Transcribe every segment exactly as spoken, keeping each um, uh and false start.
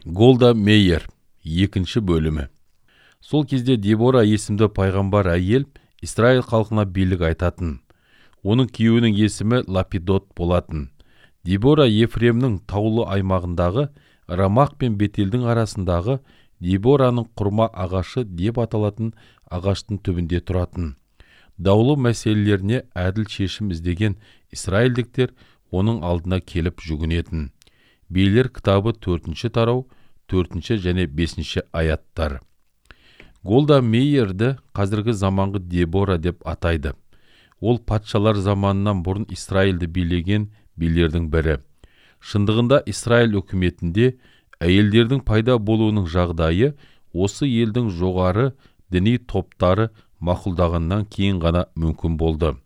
Голда Мейер, екінші бөлімі. Сол кезде Дебора есімді пайғамбар әйел Израиль халқына билік айтатын. Оның күйеуінің есімі Лапидот болатын. Дебора Ефремнің таулы аймағындағы Рамах пен Бетелдің арасындағы Дебораның құрма ағашы деп аталатын ағаштың түбінде тұратын. Даулы мәселелеріне әділ шешім іздеген израильдіктер оның алдына келіп жүгінетін. Билер кітабы төртінші тарау, төртінші және бесінші аяттар. Голда Мейерді қазіргі заманғы Дебора деп атайды. Ол патшалар заманынан бұрын Израильді билеген билердің бірі. Шындығында Израиль үкіметінде әйелдердің пайда болуының жағдайы осы елдің жоғары діни топтары мақұлдағаннан кейін ғана мүмкін болды.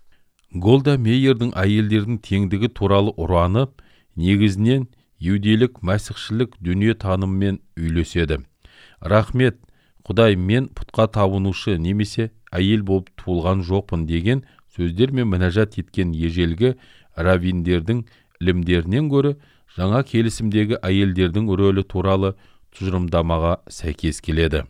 Голда Мейердің әйелдердің теңдігі туралы ұраны негізінен иудейлік мәсіхшілік дүние танымымен үйлеседі. Рахмет, Құдай, мен пұтқа табынушы немесе әйел болып туылған жоқпын деген сөздермен мінәжат еткен ежелгі раввиндердің ілімдерінен гөрі жаңа келісімдегі әйелдердің рөлі туралы тұжырымдамаға сәйкес келеді.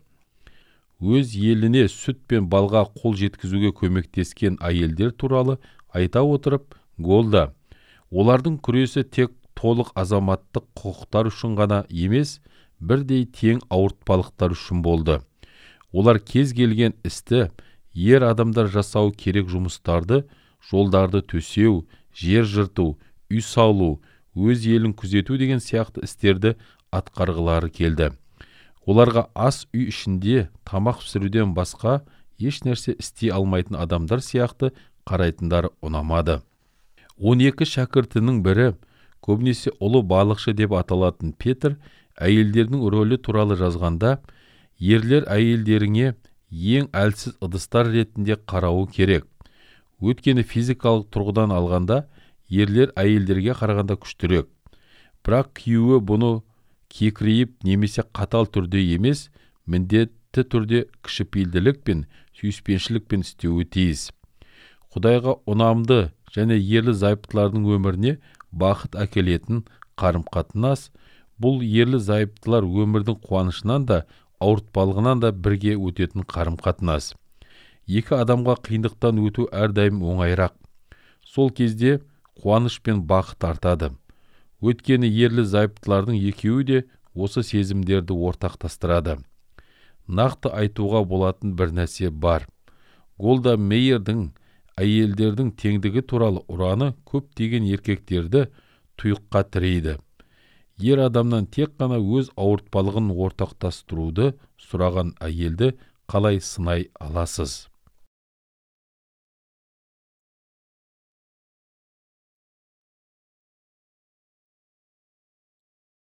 Өз еліне сүт пен балға қол жеткізуге көмектескен әйелдер туралы айта отырып, Голда, олардың күресі тек толық азаматтық құқықтар үшін ғана емес, бірдей тең ауыртпалықтар үшін болды. Олар кез келген істі, ер адамдар жасау керек жұмыстарды, жолдарды төсеу, жер жырту, үй салу, өз елін күзету деген сияқты істерді атқарғылары келді. Оларға ас үй ішінде тамақ пісіруден басқа еш нәрсе істей алмайтын адамдар сияқты қарайтындары ұнамады. он екі шәкіртінің бірі, көбінесе ұлы балықшы деп аталатын Петр, әйелдердің рөлі туралы жазғанда, ерлер әйелдеріңе ең әлсіз ыдыстар ретінде қарауы керек. Өйткені физикалық тұрғыдан алғанда, ерлер әйелдерге қарағанда күштірек. Бірақ күйеуі бұны кекірейіп немесе қатал түрде емес, міндетті түрде кішіпейілділік пен сүйіспеншілікпен істеуі тиіс. Құдайға ұнамды және ерлі зайыптылардың өміріне бақыт әкелетін қарым-қатынас, бұл ерлі зайыптылар өмірдің қуанышынан да, ауыртпалығынан да бірге өтетін қарым-қатынас. Екі адамға қиындықтан өту әрдайым оңайырақ. Сол кезде қуаныш пен бақыт артады. Өйткені ерлі зайыптылардың екеуі де осы сезімдерді ортақтастырады. Нақты айтуға болатын бір нәрсе бар. Голда Мейердің әйелдердің теңдігі туралы ұраны көптеген еркектерді тұйыққа тірейді. Ер адамнан тек қана өз ауыртпалығын ортақтастыруды сұраған әйелді қалай сынай аласыз?